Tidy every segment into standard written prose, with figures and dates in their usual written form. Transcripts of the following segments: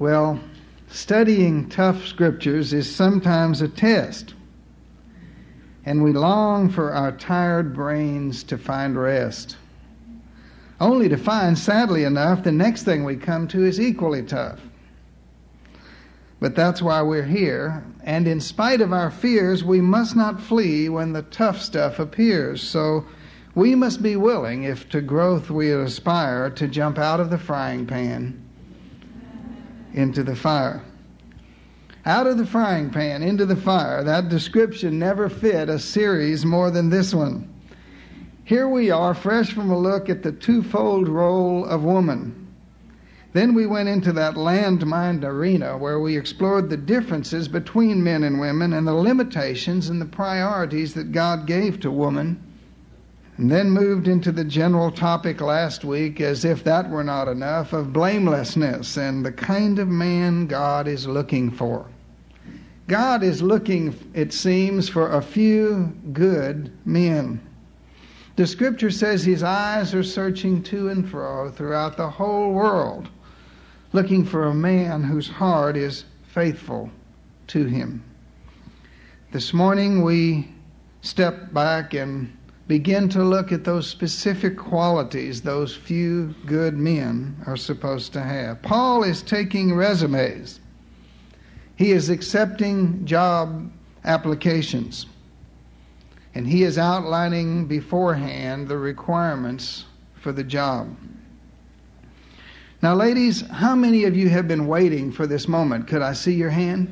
Well, studying tough scriptures is sometimes a test, and we long for our tired brains to find rest, only to find, sadly enough, the next thing we come to is equally tough. But that's why we're here, and in spite of our fears, we must not flee when the tough stuff appears. So we must be willing, if to growth we aspire, to jump out of the frying pan into the fire. Out of the frying pan into the fire. That description never fit a series more than this one. Here we are, fresh from a look at the twofold role of woman. Then we went into that landmine arena where we explored the differences between men and women and the limitations and the priorities that God gave to woman. And then moved into the general topic last week, as if that were not enough, of blamelessness and the kind of man God is looking for. God is looking, it seems, for a few good men. The scripture says his eyes are searching to and fro throughout the whole world, looking for a man whose heart is faithful to him. This morning we step back and begin to look at those specific qualities those few good men are supposed to have. Paul is taking resumes. He is accepting job applications. And he is outlining beforehand the requirements for the job. Now, ladies, how many of you have been waiting for this moment? Could I see your hand?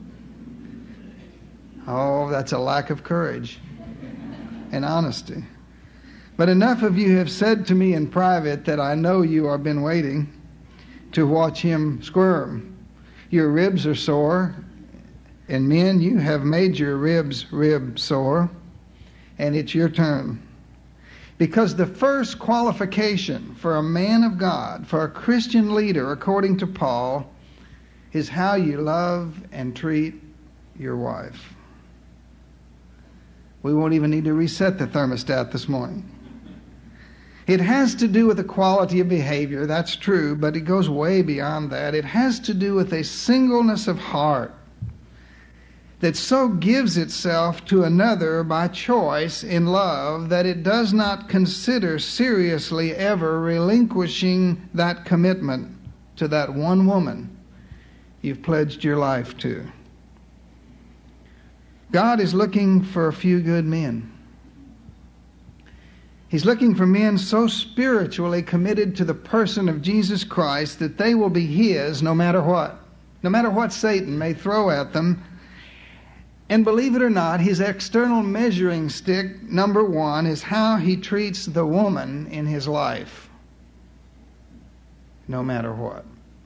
Oh, that's a lack of courage and honesty. But enough of you have said to me in private that I know you have been waiting to watch him squirm. Your ribs are sore, and men, you have made your rib sore, and it's your turn. Because the first qualification for a man of God, for a Christian leader, according to Paul, is how you love and treat your wife. We won't even need to reset the thermostat this morning. It has to do with the quality of behavior, that's true, but it goes way beyond that. It has to do with a singleness of heart that so gives itself to another by choice in love that it does not consider seriously ever relinquishing that commitment to that one woman you've pledged your life to. God is looking for a few good men. He's looking for men so spiritually committed to the person of Jesus Christ that they will be his no matter what. No matter what Satan may throw at them. And believe it or not, his external measuring stick, number one, is how he treats the woman in his life. No matter what.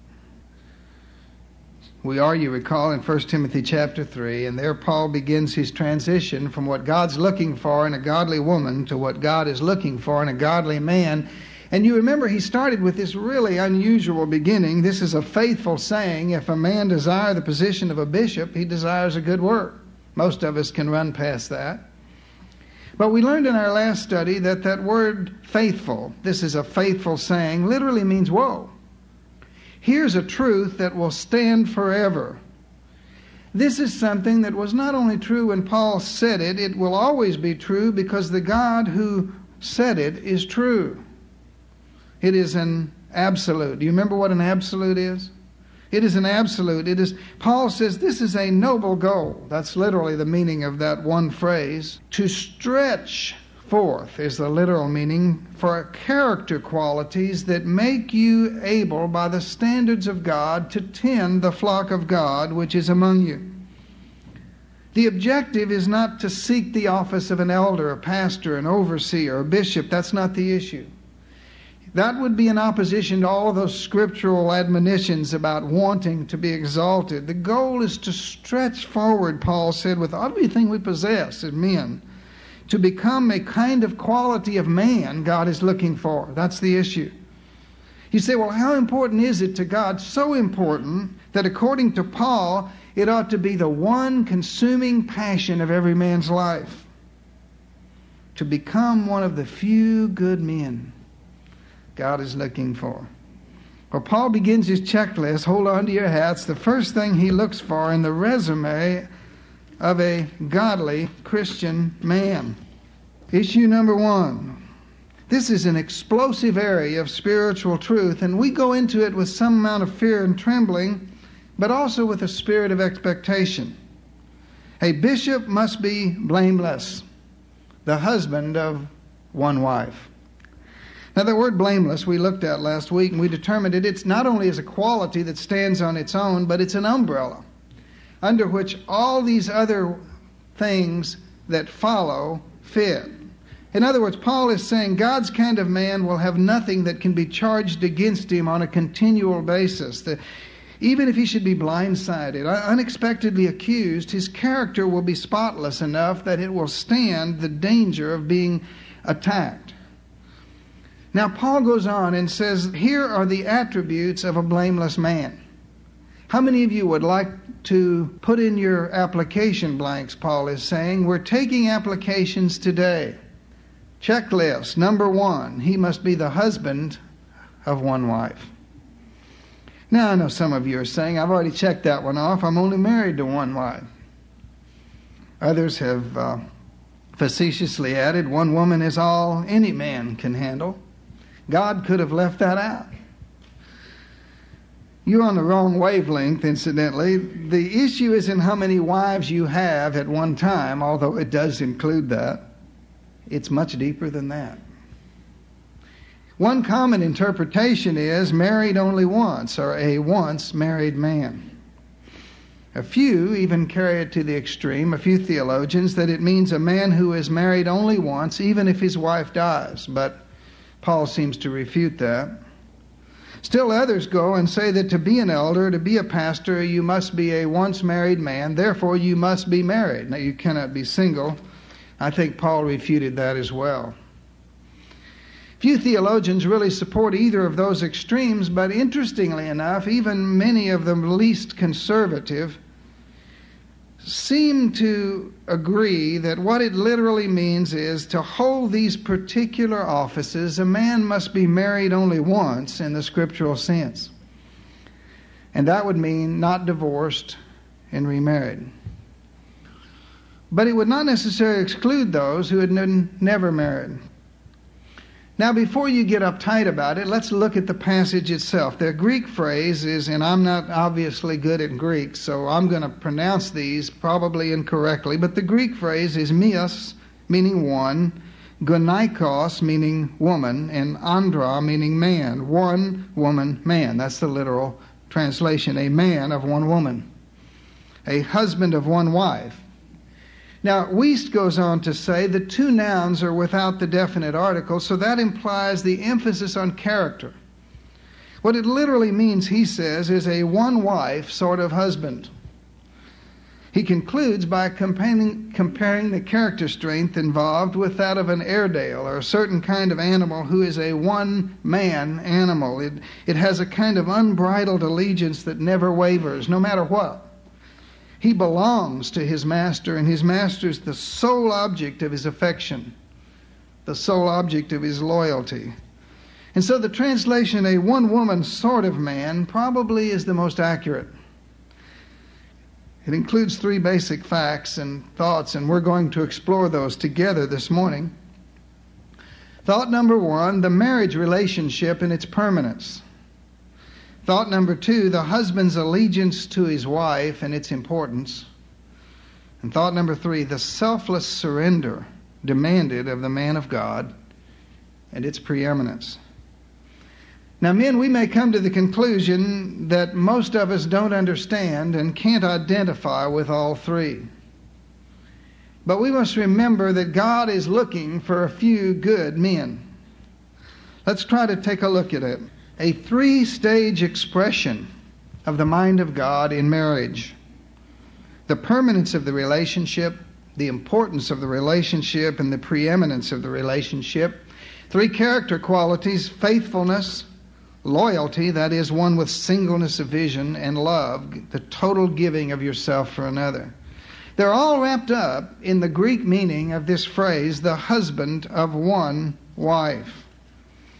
We are, you recall, in 1 Timothy chapter 3, and there Paul begins his transition from what God's looking for in a godly woman to what God is looking for in a godly man. And you remember he started with this really unusual beginning. This is a faithful saying, if a man desire the position of a bishop, he desires a good work. Most of us can run past that. But we learned in our last study that that word faithful, this is a faithful saying, literally means whoa. Here's a truth that will stand forever. This is something that was not only true when Paul said it, it will always be true because the God who said it is true. It is an absolute. Do you remember what an absolute is? It is an absolute. It is. Paul says this is a noble goal. That's literally the meaning of that one phrase. To stretch forth is the literal meaning for character qualities that make you able by the standards of God to tend the flock of God which is among you. The objective is not to seek the office of an elder, a pastor, an overseer, a bishop. That's not the issue. That would be in opposition to all of those scriptural admonitions about wanting to be exalted. The goal is to stretch forward, Paul said, with everything we possess as men, to become a kind of quality of man God is looking for. That's the issue. You say, well, how important is it to God? So important that according to Paul, it ought to be the one consuming passion of every man's life. To become one of the few good men God is looking for. Well, Paul begins his checklist. Hold on to your hats. The first thing he looks for in the resume of a godly Christian man. Issue number 1. This is an explosive area of spiritual truth, and we go into it with some amount of fear and trembling, but also with a spirit of expectation. A bishop must be blameless, the husband of one wife. Now, the word blameless we looked at last week, and we determined it's not only as a quality that stands on its own, but it's an umbrella under which all these other things that follow fit. In other words, Paul is saying God's kind of man will have nothing that can be charged against him on a continual basis. Even if he should be blindsided, unexpectedly accused, his character will be spotless enough that it will stand the danger of being attacked. Now, Paul goes on and says, here are the attributes of a blameless man. How many of you would like to put in your application blanks, Paul is saying? We're taking applications today. Checklist, number 1, he must be the husband of one wife. Now, I know some of you are saying, I've already checked that one off. I'm only married to one wife. Others have facetiously added, one woman is all any man can handle. God could have left that out. You're on the wrong wavelength, incidentally. The issue isn't how many wives you have at one time, although it does include that. It's much deeper than that. One common interpretation is married only once, or a once married man. A few even carry it to the extreme, a few theologians, that it means a man who is married only once, even if his wife dies. But Paul seems to refute that. Still others go and say that to be an elder, to be a pastor, you must be a once married man, therefore you must be married. Now, you cannot be single. I think Paul refuted that as well. Few theologians really support either of those extremes, but interestingly enough, even many of the least conservative seem to agree that what it literally means is to hold these particular offices, a man must be married only once in the scriptural sense. And that would mean not divorced and remarried. But it would not necessarily exclude those who had never married. Now, before you get uptight about it, let's look at the passage itself. The Greek phrase is, and I'm not obviously good at Greek, so I'm going to pronounce these probably incorrectly, but the Greek phrase is mios, meaning one, gonikos, meaning woman, and andra, meaning man. One woman, man. That's the literal translation. A man of one woman. A husband of one wife. Now, Wuest goes on to say the two nouns are without the definite article, so that implies the emphasis on character. What it literally means, he says, is a one-wife sort of husband. He concludes by comparing the character strength involved with that of an Airedale or a certain kind of animal who is a one-man animal. It has a kind of unbridled allegiance that never wavers, no matter what. He belongs to his master, and his master is the sole object of his affection, the sole object of his loyalty. And so the translation, a one-woman sort of man, probably is the most accurate. It includes 3 basic facts and thoughts, and we're going to explore those together this morning. Thought number 1, the marriage relationship and its permanence. Thought number 2, the husband's allegiance to his wife and its importance. And thought number 3, the selfless surrender demanded of the man of God and its preeminence. Now, men, we may come to the conclusion that most of us don't understand and can't identify with all 3. But we must remember that God is looking for a few good men. Let's try to take a look at it. A 3-stage expression of the mind of God in marriage. The permanence of the relationship, the importance of the relationship, and the preeminence of the relationship. 3 character qualities: faithfulness, loyalty, that is, one with singleness of vision, and love, the total giving of yourself for another. They're all wrapped up in the Greek meaning of this phrase, the husband of one wife.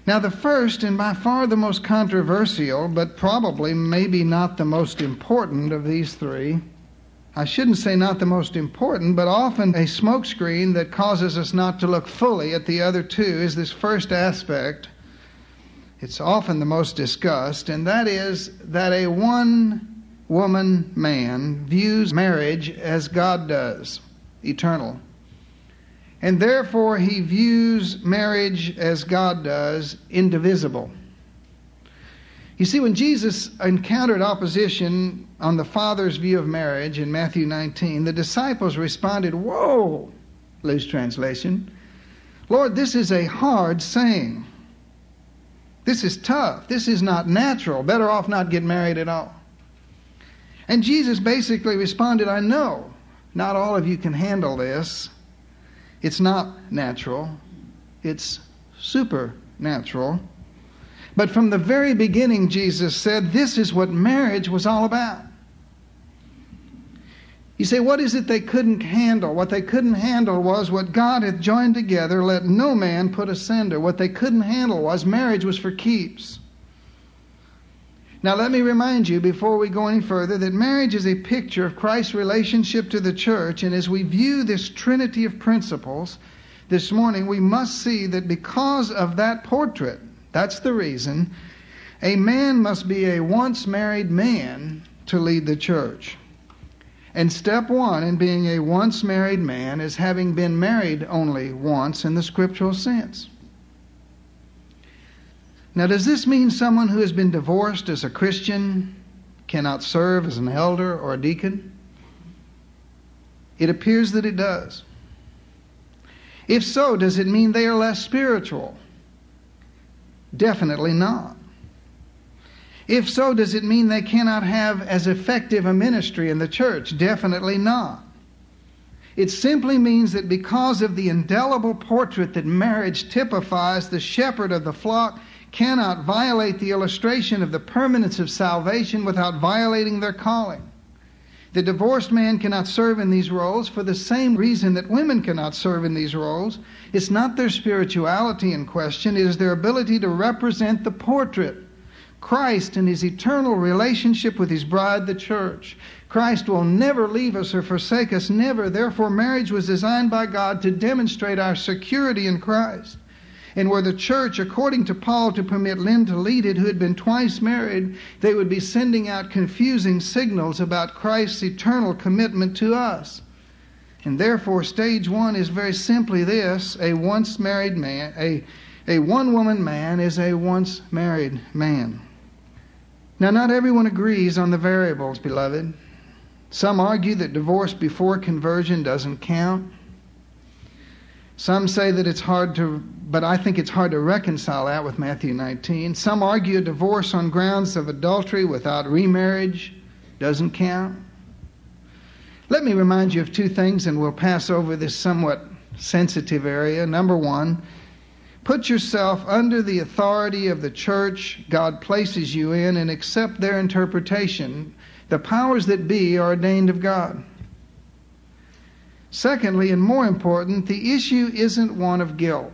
Now, the first and by far the most controversial, but probably maybe not the most important of these three, I shouldn't say not the most important, but often a smokescreen that causes us not to look fully at the other two, is this first aspect. It's often the most discussed, and that is that a one-woman man views marriage as God does, eternal. And therefore he views marriage as God does, indivisible. You see, when Jesus encountered opposition on the Father's view of marriage in Matthew 19, the disciples responded, "Whoa," loose translation, "Lord, this is a hard saying. This is tough. This is not natural. Better off not get married at all." And Jesus basically responded, "I know not all of you can handle this. It's not natural. It's supernatural. But from the very beginning," Jesus said, "this is what marriage was all about." You say, what is it they couldn't handle? What they couldn't handle was what God hath joined together, let no man put asunder. What they couldn't handle was marriage was for keeps. Now let me remind you before we go any further that marriage is a picture of Christ's relationship to the church, and as we view this trinity of principles this morning, we must see that because of that portrait, that's the reason, a man must be a once married man to lead the church. And step one in being a once married man is having been married only once in the scriptural sense. Now, does this mean someone who has been divorced as a Christian cannot serve as an elder or a deacon? It appears that it does. If so, does it mean they are less spiritual? Definitely not. If so, does it mean they cannot have as effective a ministry in the church? Definitely not. It simply means that because of the indelible portrait that marriage typifies, the shepherd of the flock cannot violate the illustration of the permanence of salvation without violating their calling. The divorced man cannot serve in these roles for the same reason that women cannot serve in these roles. It's not their spirituality in question, it is their ability to represent the portrait. Christ and his eternal relationship with his bride, the church. Christ will never leave us or forsake us, never. Therefore, marriage was designed by God to demonstrate our security in Christ. And were the church, according to Paul, to permit Lynn to lead it, who had been twice married, they would be sending out confusing signals about Christ's eternal commitment to us. And therefore, stage one is very simply this: a once married man, a one-woman man is a once married man. Now, not everyone agrees on the variables, beloved. Some argue that divorce before conversion doesn't count. Some say that it's hard to, but I think it's hard to reconcile that with Matthew 19. Some argue a divorce on grounds of adultery without remarriage doesn't count. Let me remind you of two things, and we'll pass over this somewhat sensitive area. Number one, put yourself under the authority of the church God places you in and accept their interpretation. The powers that be are ordained of God. Secondly, and more important, the issue isn't one of guilt.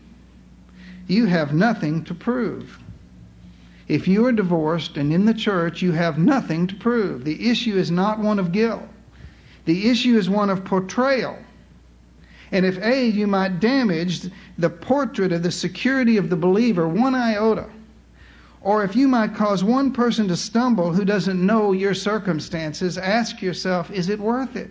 You have nothing to prove. If you are divorced and in the church, you have nothing to prove. The issue is not one of guilt. The issue is one of portrayal. And if you might damage the portrait of the security of the believer one iota, or if you might cause one person to stumble who doesn't know your circumstances, ask yourself, is it worth it?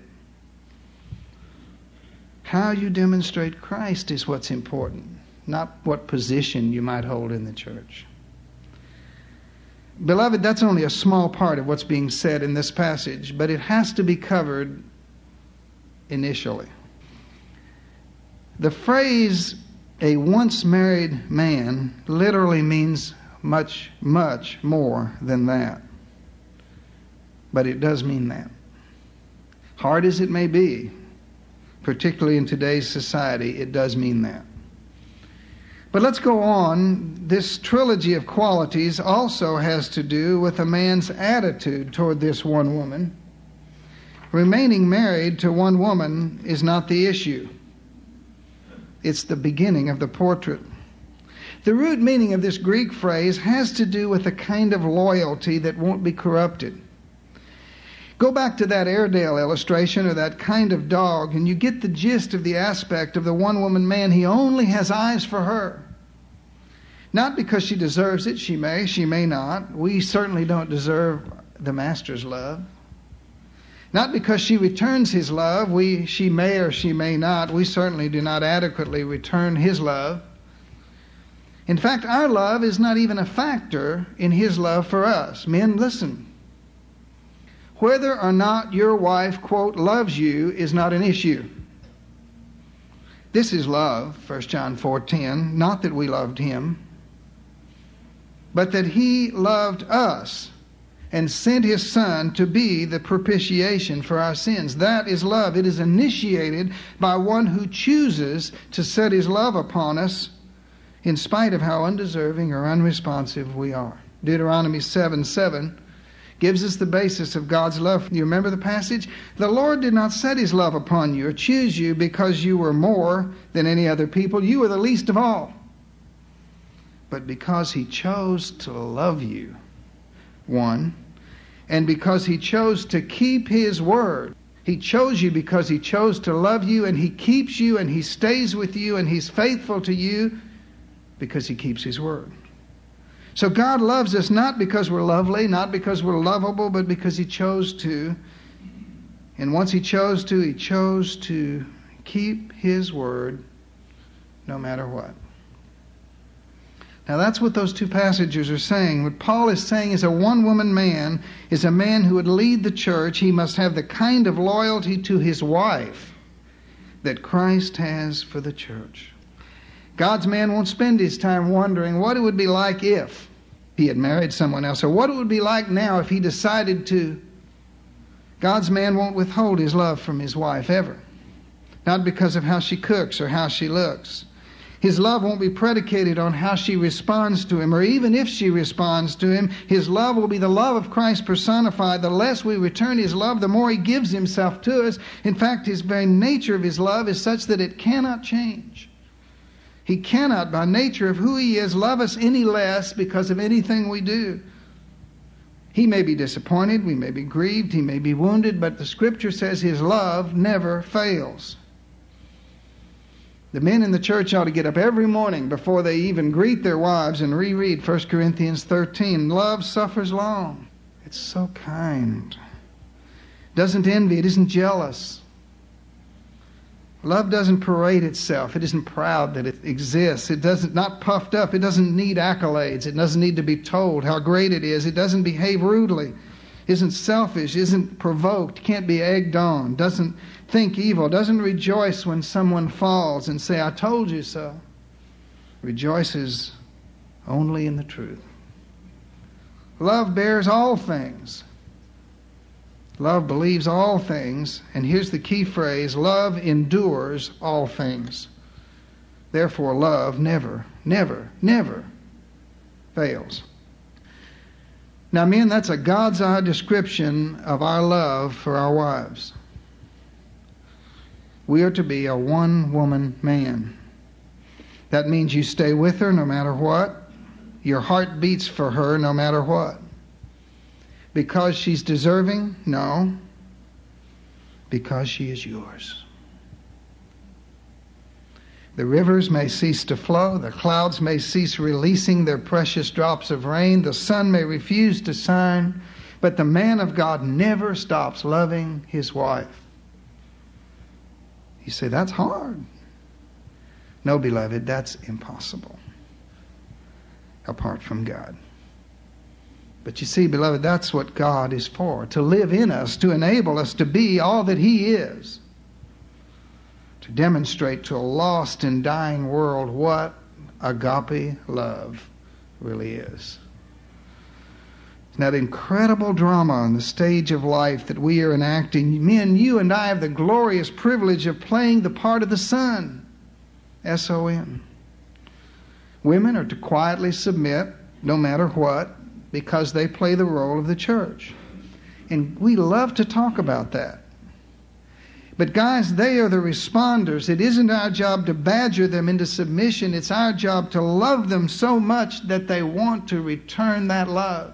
How you demonstrate Christ is what's important, not what position you might hold in the church. Beloved, that's only a small part of what's being said in this passage, but it has to be covered initially. The phrase, a once married man, literally means much, much more than that. But it does mean that. Hard as it may be, particularly in today's society, it does mean that. But let's go on. This trilogy of qualities also has to do with a man's attitude toward this one woman. Remaining married to one woman is not the issue. It's the beginning of the portrait. The root meaning of this Greek phrase has to do with a kind of loyalty that won't be corrupted. Go back to that Airedale illustration or that kind of dog, and you get the gist of the aspect of the one-woman man. He only has eyes for her. Not because she deserves it. She may not. We certainly don't deserve the Master's love. Not because she returns his love. She may or she may not. We certainly do not adequately return his love. In fact, our love is not even a factor in his love for us. Men, listen. Whether or not your wife, quote, loves you is not an issue. This is love, 1 John 4:10, not that we loved him, but that he loved us and sent his Son to be the propitiation for our sins. That is love. It is initiated by one who chooses to set his love upon us in spite of how undeserving or unresponsive we are. Deuteronomy 7:7 gives us the basis of God's love. You remember the passage? The Lord did not set his love upon you or choose you because you were more than any other people. You were the least of all. But because he chose to love you, one, and because he chose to keep his word. He chose you because he chose to love you, and he keeps you, and he stays with you, and he's faithful to you because he keeps his word. So God loves us not because we're lovely, not because we're lovable, but because he chose to. And once he chose to keep his word no matter what. Now that's what those two passages are saying. What Paul is saying is a one-woman man is a man who would lead the church. He must have the kind of loyalty to his wife that Christ has for the church. God's man won't spend his time wondering what it would be like if he had married someone else, or what it would be like now if he decided to. God's man won't withhold his love from his wife ever. Not because of how she cooks or how she looks. His love won't be predicated on how she responds to him, or even if she responds to him. His love will be the love of Christ personified. The less we return his love, the more he gives himself to us. In fact, his very nature of his love is such that it cannot change. He cannot, by nature of who he is, love us any less because of anything we do. He may be disappointed, we may be grieved, he may be wounded, but the Scripture says his love never fails. The men in the church ought to get up every morning before they even greet their wives and reread 1 Corinthians 13. Love suffers long. It's so kind. Doesn't envy, it isn't jealous. Love doesn't parade itself. It isn't proud that it exists. It doesn't, not puffed up. It doesn't need accolades. It doesn't need to be told how great it is. It doesn't behave rudely. Isn't selfish. Isn't provoked. Can't be egged on. Doesn't think evil. Doesn't rejoice when someone falls and say, I told you so. Rejoices only in the truth. Love bears all things. Love believes all things, and here's the key phrase, love endures all things. Therefore, love never, never, never fails. Now, men, that's a God's eye description of our love for our wives. We are to be a one-woman man. That means you stay with her no matter what. Your heart beats for her no matter what. Because she's deserving? No. Because she is yours. The rivers may cease to flow, the clouds may cease releasing their precious drops of rain, the sun may refuse to shine, but the man of God never stops loving his wife. You say, that's hard. No, beloved, that's impossible apart from God. But you see, beloved, that's what God is for, to live in us, to enable us to be all that he is, to demonstrate to a lost and dying world what agape love really is. And that incredible drama on the stage of life that we are enacting. Men, you and I have the glorious privilege of playing the part of the Son. S-O-N. Women are to quietly submit, no matter what, because they play the role of the church. And we love to talk about that. But guys, they are the responders. It isn't our job to badger them into submission. It's our job to love them so much that they want to return that love.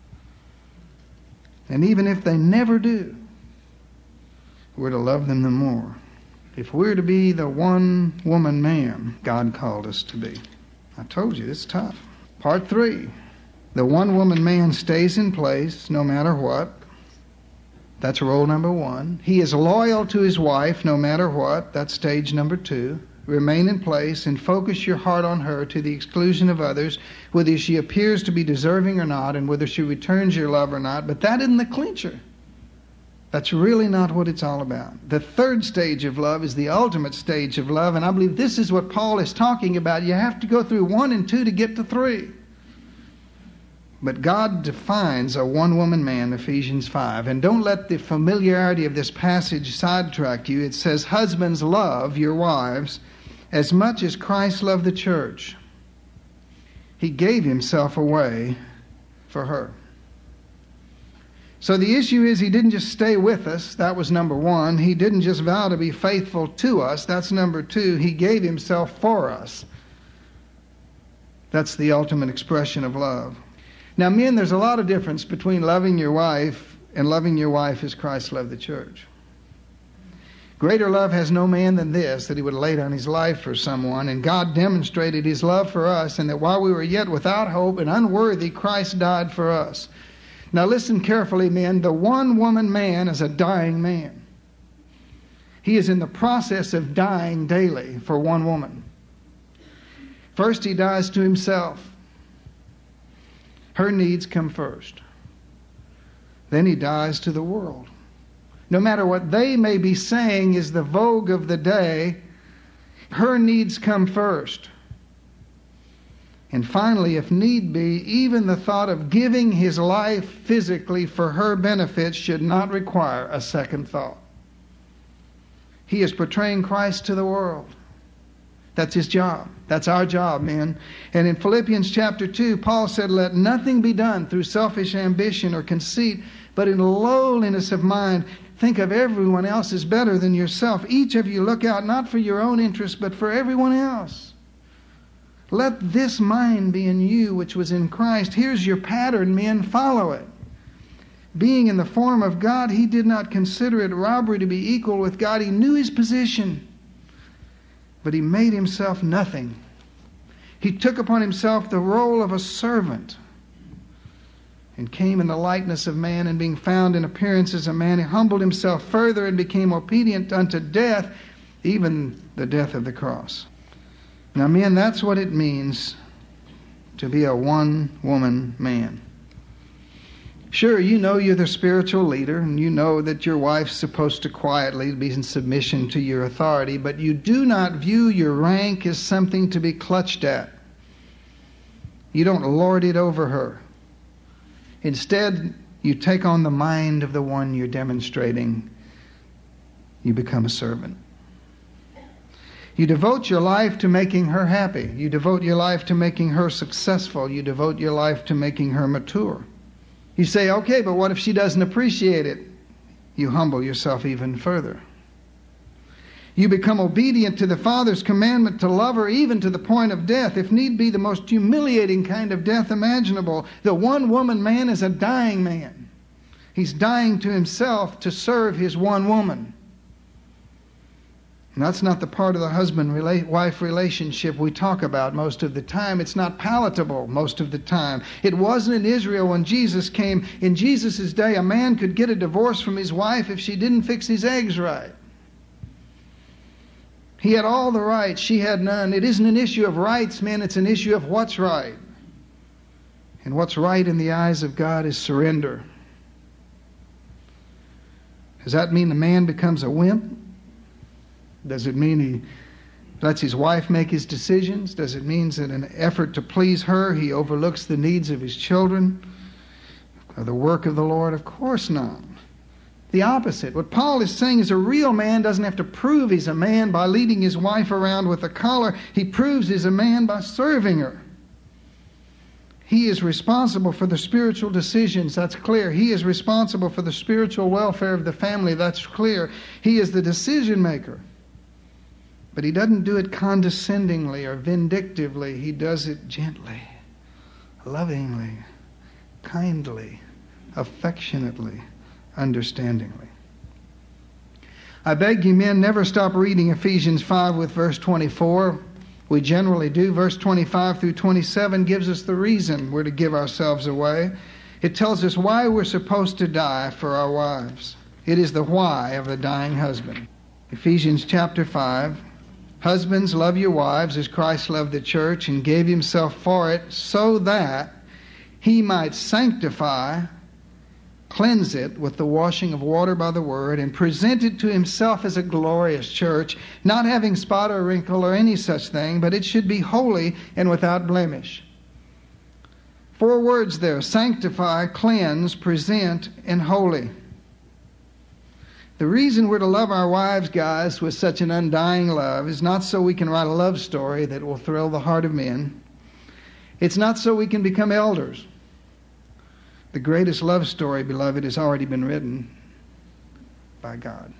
And even if they never do, we're to love them the more. If we're to be the one-woman man God called us to be. I told you, it's tough. Part 3. The one-woman man stays in place no matter what. That's role number 1. He is loyal to his wife no matter what. That's stage number 2. Remain in place and focus your heart on her to the exclusion of others, whether she appears to be deserving or not, and whether she returns your love or not. But that isn't the clincher. That's really not what it's all about. The 3rd stage of love is the ultimate stage of love, and I believe this is what Paul is talking about. You have to go through 1 and 2 to get to 3. But God defines a one-woman man, Ephesians 5. And don't let the familiarity of this passage sidetrack you. It says, husbands, love your wives as much as Christ loved the church. He gave himself away for her. So the issue is, he didn't just stay with us. That was number 1. He didn't just vow to be faithful to us. That's number 2. He gave himself for us. That's the ultimate expression of love. Now, men, there's a lot of difference between loving your wife and loving your wife as Christ loved the church. Greater love has no man than this, that he would lay down his life for someone. And God demonstrated his love for us, and that while we were yet without hope and unworthy, Christ died for us. Now listen carefully, men. The one-woman man is a dying man. He is in the process of dying daily for one woman. First, he dies to himself. Her needs come first. Then he dies to the world. No matter what they may be saying is the vogue of the day, her needs come first. And finally, if need be, even the thought of giving his life physically for her benefit should not require a second thought. He is portraying Christ to the world. That's his job. That's our job, men. And in Philippians chapter 2, Paul said, let nothing be done through selfish ambition or conceit, but in lowliness of mind, think of everyone else as better than yourself. Each of you look out not for your own interest, but for everyone else. Let this mind be in you, which was in Christ. Here's your pattern, men. Follow it. Being in the form of God, he did not consider it robbery to be equal with God. He knew his position. But he made himself nothing. He took upon himself the role of a servant and came in the likeness of man, and being found in appearance as a man, he humbled himself further and became obedient unto death, even the death of the cross. Now, men, that's what it means to be a one-woman man. Sure, you know you're the spiritual leader, and you know that your wife's supposed to quietly be in submission to your authority, but you do not view your rank as something to be clutched at. You don't lord it over her. Instead, you take on the mind of the one you're demonstrating. You become a servant. You devote your life to making her happy. You devote your life to making her successful. You devote your life to making her mature. You say, okay, but what if she doesn't appreciate it? You humble yourself even further. You become obedient to the Father's commandment to love her even to the point of death, if need be the most humiliating kind of death imaginable. The one-woman man is a dying man. He's dying to himself to serve his one woman. And that's not the part of the husband-wife relationship we talk about most of the time. It's not palatable most of the time. It wasn't in Israel when Jesus came. In Jesus' day, a man could get a divorce from his wife if she didn't fix his eggs right. He had all the rights. She had none. It isn't an issue of rights, men. It's an issue of what's right. And what's right in the eyes of God is surrender. Does that mean the man becomes a wimp? Does it mean he lets his wife make his decisions? Does it mean that in an effort to please her, he overlooks the needs of his children or the work of the Lord? Of course not. The opposite. What Paul is saying is a real man doesn't have to prove he's a man by leading his wife around with a collar. He proves he's a man by serving her. He is responsible for the spiritual decisions. That's clear. He is responsible for the spiritual welfare of the family. That's clear. He is the decision maker. But he doesn't do it condescendingly or vindictively. He does it gently, lovingly, kindly, affectionately, understandingly. I beg you men, never stop reading Ephesians 5 with verse 24. We generally do. Verse 25 through 27 gives us the reason we're to give ourselves away. It tells us why we're supposed to die for our wives. It is the why of the dying husband. Ephesians chapter 5. Husbands, love your wives as Christ loved the church and gave himself for it, so that he might sanctify, cleanse it with the washing of water by the word, and present it to himself as a glorious church, not having spot or wrinkle or any such thing, but it should be holy and without blemish. 4 words there: sanctify, cleanse, present, and holy. The reason we're to love our wives, guys, with such an undying love is not so we can write a love story that will thrill the heart of men. It's not so we can become elders. The greatest love story, beloved, has already been written by God.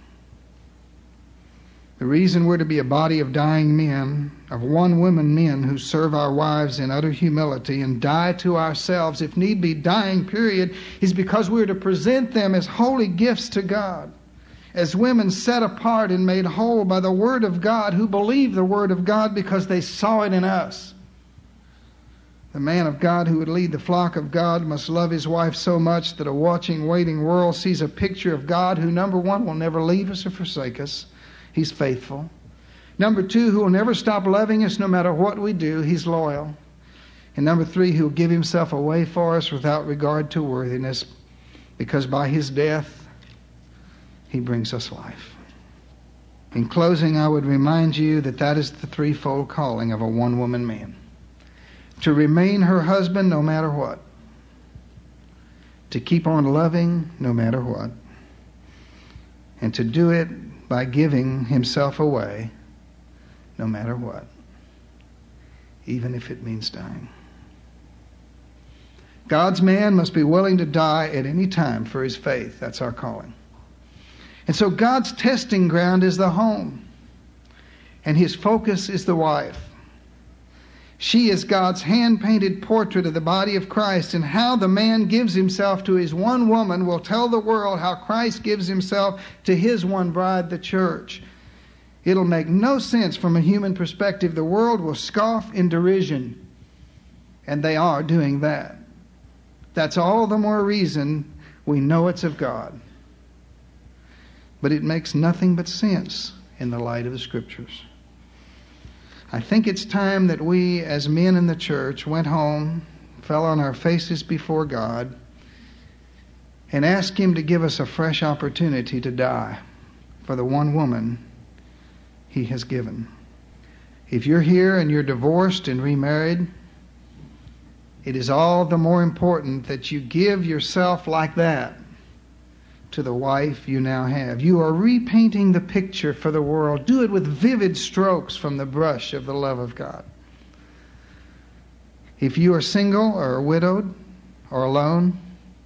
The reason we're to be a body of dying men, of one-woman men who serve our wives in utter humility and die to ourselves, if need be, dying, period, is because we're to present them as holy gifts to God. As women set apart and made whole by the Word of God, who believe the Word of God because they saw it in us. The man of God who would lead the flock of God must love his wife so much that a watching, waiting world sees a picture of God who, number one, will never leave us or forsake us. He's faithful. Number two, who will never stop loving us no matter what we do. He's loyal. And number three, who will give himself away for us without regard to worthiness, because by his death, he brings us life. In closing, I would remind you that that is the threefold calling of a one-woman man. To remain her husband no matter what. To keep on loving no matter what. And to do it by giving himself away no matter what. Even if it means dying. God's man must be willing to die at any time for his faith. That's our calling. And so God's testing ground is the home. And his focus is the wife. She is God's hand-painted portrait of the body of Christ, and how the man gives himself to his one woman will tell the world how Christ gives himself to his one bride, the church. It'll make no sense from a human perspective. The world will scoff in derision, and they are doing that. That's all the more reason we know it's of God. But it makes nothing but sense in the light of the Scriptures. I think it's time that we, as men in the church, went home, fell on our faces before God, and asked him to give us a fresh opportunity to die for the one woman he has given. If you're here and you're divorced and remarried, it is all the more important that you give yourself like that to the wife you now have. You are repainting the picture for the world. Do it with vivid strokes from the brush of the love of God. If you are single or widowed or alone,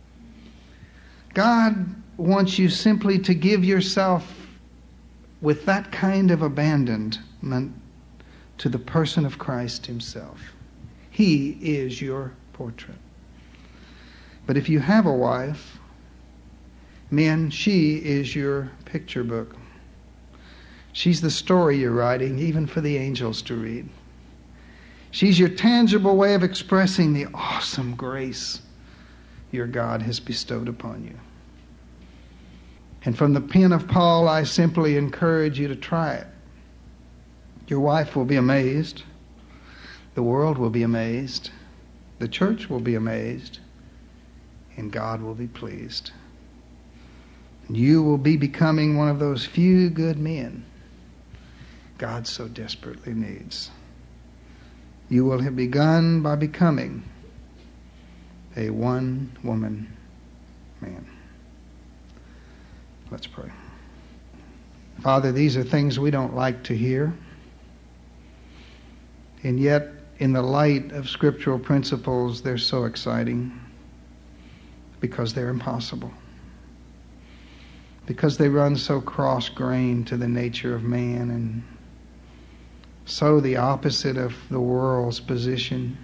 God wants you simply to give yourself with that kind of abandonment to the person of Christ himself. He is your portrait. But if you have a wife, men, she is your picture book. She's the story you're writing, even for the angels to read. She's your tangible way of expressing the awesome grace your God has bestowed upon you. And from the pen of Paul, I simply encourage you to try it. Your wife will be amazed. The world will be amazed. The church will be amazed. And God will be pleased. You will be becoming one of those few good men God so desperately needs. You will have begun by becoming a one-woman man. Let's pray. Father, these are things we don't like to hear. And yet, in the light of scriptural principles, they're so exciting because they're impossible. Because they run so cross-grained to the nature of man and so the opposite of the world's position.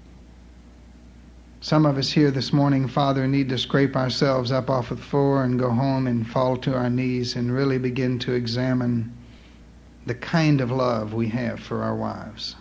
Some of us here this morning, Father, need to scrape ourselves up off the floor and go home and fall to our knees and really begin to examine the kind of love we have for our wives.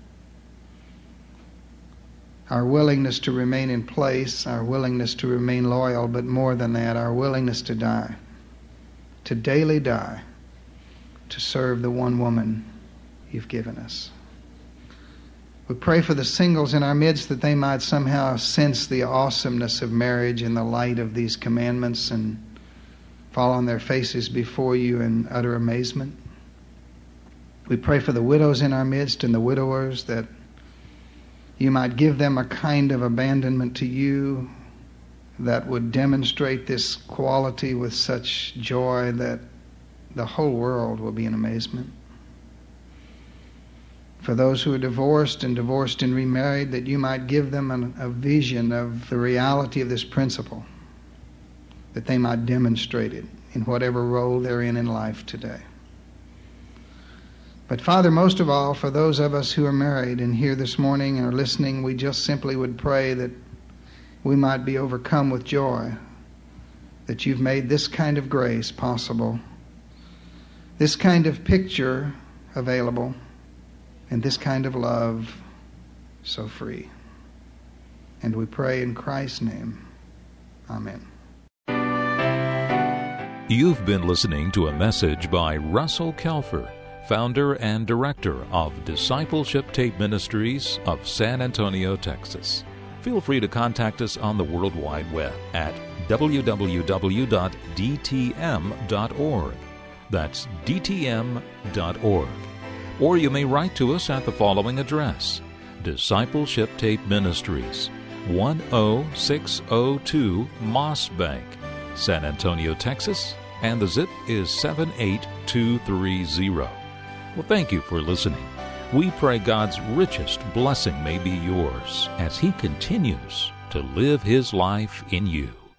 Our willingness to remain in place, our willingness to remain loyal, but more than that, our willingness to die, to daily die, to serve the one woman you've given us. We pray for the singles in our midst that they might somehow sense the awesomeness of marriage in the light of these commandments and fall on their faces before you in utter amazement. We pray for the widows in our midst and the widowers that you might give them a kind of abandonment to you that would demonstrate this quality with such joy that the whole world will be in amazement. For those who are divorced and remarried, that you might give them a vision of the reality of this principle, that they might demonstrate it in whatever role they're in life today. But Father, most of all, for those of us who are married and here this morning and are listening, we just simply would pray that we might be overcome with joy that you've made this kind of grace possible, this kind of picture available, and this kind of love so free. And we pray in Christ's name. Amen. You've been listening to a message by Russell Kelfer, founder and director of Discipleship Tape Ministries of San Antonio, Texas. Feel free to contact us on the World Wide Web at www.dtm.org. That's dtm.org. Or you may write to us at the following address: Discipleship Tape Ministries, 10602 Moss Bank, San Antonio, Texas, and the zip is 78230. Well, thank you for listening. We pray God's richest blessing may be yours as He continues to live His life in you.